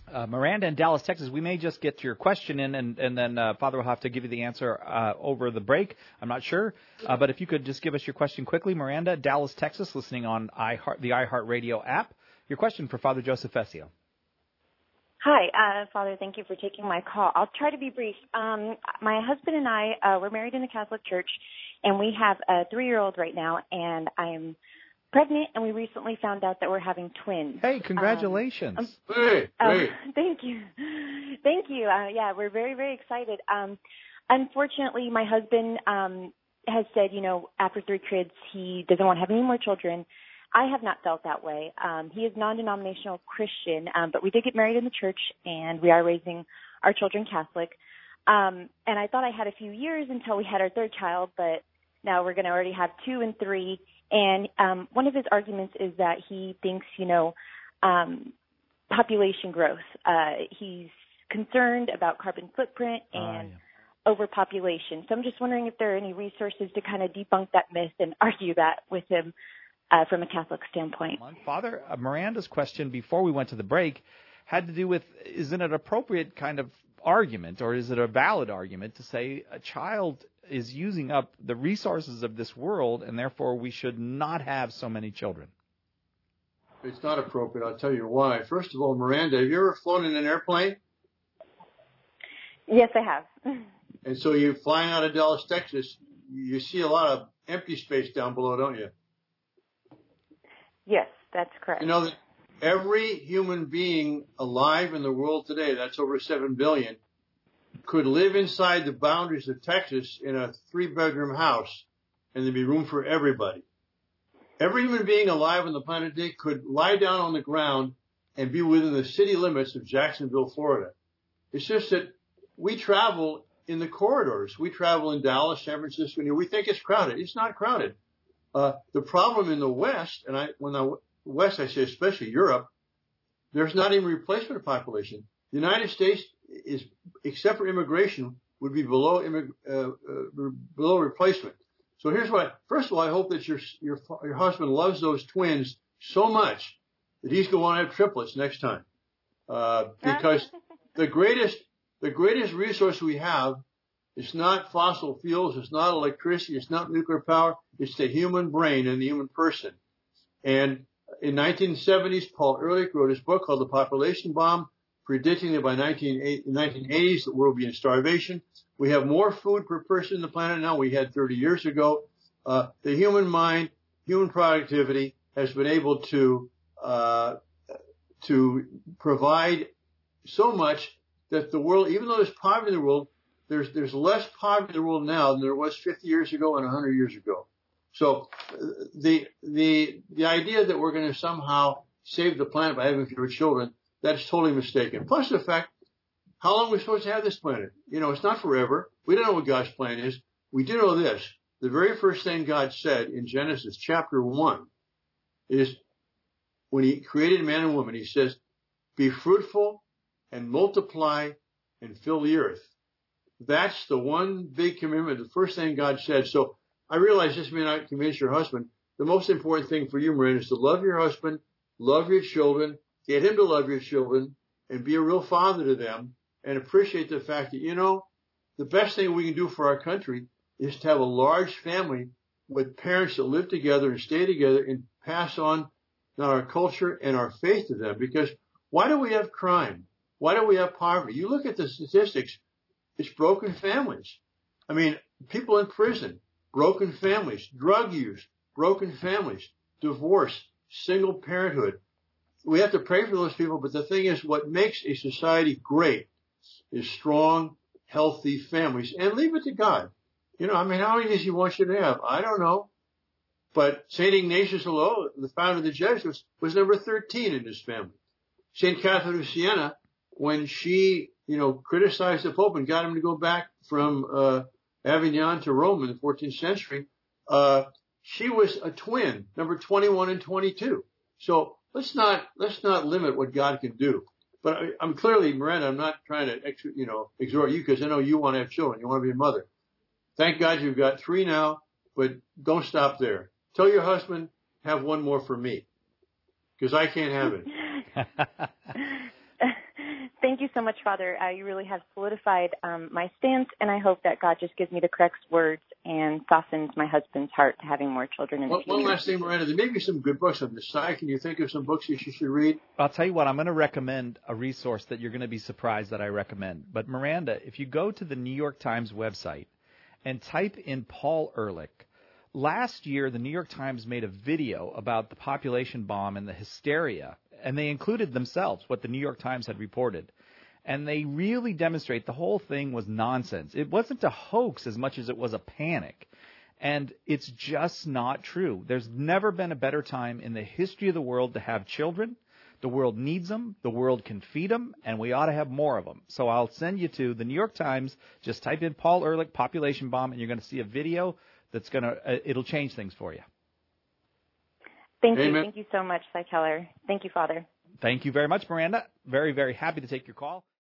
Miranda in Dallas, Texas, we may just get your question in, and then Father will have to give you the answer over the break. I'm not sure. But if you could just give us your question quickly. Miranda, Dallas, Texas, listening on the iHeartRadio app. Your question for Father Joseph Fessio. Hi, Father. Thank you for taking my call. I'll try to be brief. My husband and I, we're married in the Catholic Church, and we have a 3-year-old right now, and I am pregnant, and we recently found out that we're having twins. Hey, congratulations. Hey. Thank you. Thank you. Yeah, we're very, very excited. Unfortunately, my husband has said, after 3 kids, he doesn't want to have any more children. I have not felt that way. He is non-denominational Christian, but we did get married in the church, and we are raising our children Catholic. And I thought I had a few years until we had our 3rd child, but now we're going to already have 2 and 3. And one of his arguments is that he thinks, population growth. He's concerned about carbon footprint and overpopulation. So I'm just wondering if there are any resources to kind of debunk that myth and argue that with him from a Catholic standpoint. Father, Miranda's question before we went to the break had to do with, is it an appropriate kind of argument, or is it a valid argument to say a child is using up the resources of this world, and therefore we should not have so many children? It's not appropriate. I'll tell you why. First of all, Miranda, have you ever flown in an airplane? Yes, I have. And so you're flying out of Dallas, Texas. You see a lot of empty space down below, don't you? Yes, that's correct. You know that every human being alive in the world today, that's over 7 billion, could live inside the boundaries of Texas in a 3-bedroom house, and there'd be room for everybody. Every human being alive on the planet today could lie down on the ground and be within the city limits of Jacksonville, Florida. It's just that we travel in the corridors. We travel in Dallas, San Francisco. We think it's crowded. It's not crowded. The problem in the West, and when the West I say especially Europe, there's not even replacement population. The United States is, except for immigration, would be below replacement. So here's what. First of all, I hope that your husband loves those twins so much that he's going to want to have triplets next time, because the greatest resource we have is not fossil fuels, it's not electricity, it's not nuclear power, it's the human brain and the human person. And in 1970s, Paul Ehrlich wrote his book called The Population Bomb, predicting that by 1980s the world will be in starvation. We have more food per person on the planet now we had 30 years ago. The human mind, human productivity has been able to provide so much that the world, even though there's poverty in the world, there's less poverty in the world now than there was 50 years ago and 100 years ago. So the idea that we're going to somehow save the planet by having fewer children, that's totally mistaken. Plus the fact, how long are we supposed to have this planet? It's not forever. We don't know what God's plan is. We do know this. The very first thing God said in Genesis chapter 1 is when he created man and woman, he says, be fruitful and multiply and fill the earth. That's the one big commitment, the first thing God said. So I realize this may not convince your husband. The most important thing for you, Miranda, is to love your husband, love your children, get him to love your children, and be a real father to them, and appreciate the fact that, the best thing we can do for our country is to have a large family with parents that live together and stay together and pass on our culture and our faith to them. Because why do we have crime? Why do we have poverty? You look at the statistics, it's broken families. I mean, people in prison, broken families, drug use, broken families, divorce, single parenthood. We have to pray for those people, but the thing is, what makes a society great is strong, healthy families, and leave it to God. How many does he want you to have? I don't know. But St. Ignatius of Loyola, the founder of the Jesuits, was number 13 in his family. St. Catherine of Siena, when she, criticized the Pope and got him to go back from Avignon to Rome in the 14th century, she was a twin, number 21 and 22. So let's not limit what God can do. But I'm clearly, Miranda, I'm not trying to, exhort you, because I know you want to have children. You want to be a mother. Thank God you've got 3 now, but don't stop there. Tell your husband, have one more for me, because I can't have it. Thank you so much, Father. You really have solidified my stance, and I hope that God just gives me the correct words and softens my husband's heart to having more children in the future. One last thing, Miranda. There may be some good books on this side. Can you think of some books that you should read? I'll tell you what, I'm going to recommend a resource that you're going to be surprised that I recommend. But Miranda, if you go to the New York Times website and type in Paul Ehrlich, last year the New York Times made a video about the population bomb and the hysteria, and they included themselves, what the New York Times had reported. And they really demonstrate the whole thing was nonsense. It wasn't a hoax as much as it was a panic. And it's just not true. There's never been a better time in the history of the world to have children. The world needs them. The world can feed them. And we ought to have more of them. So I'll send you to the New York Times. Just type in Paul Ehrlich, population bomb, and you're going to see a video that's going to, it'll change things for you. Thank you. Thank you so much, Cy Keller. Thank you, Father. Thank you very much, Miranda. Very, very happy to take your call.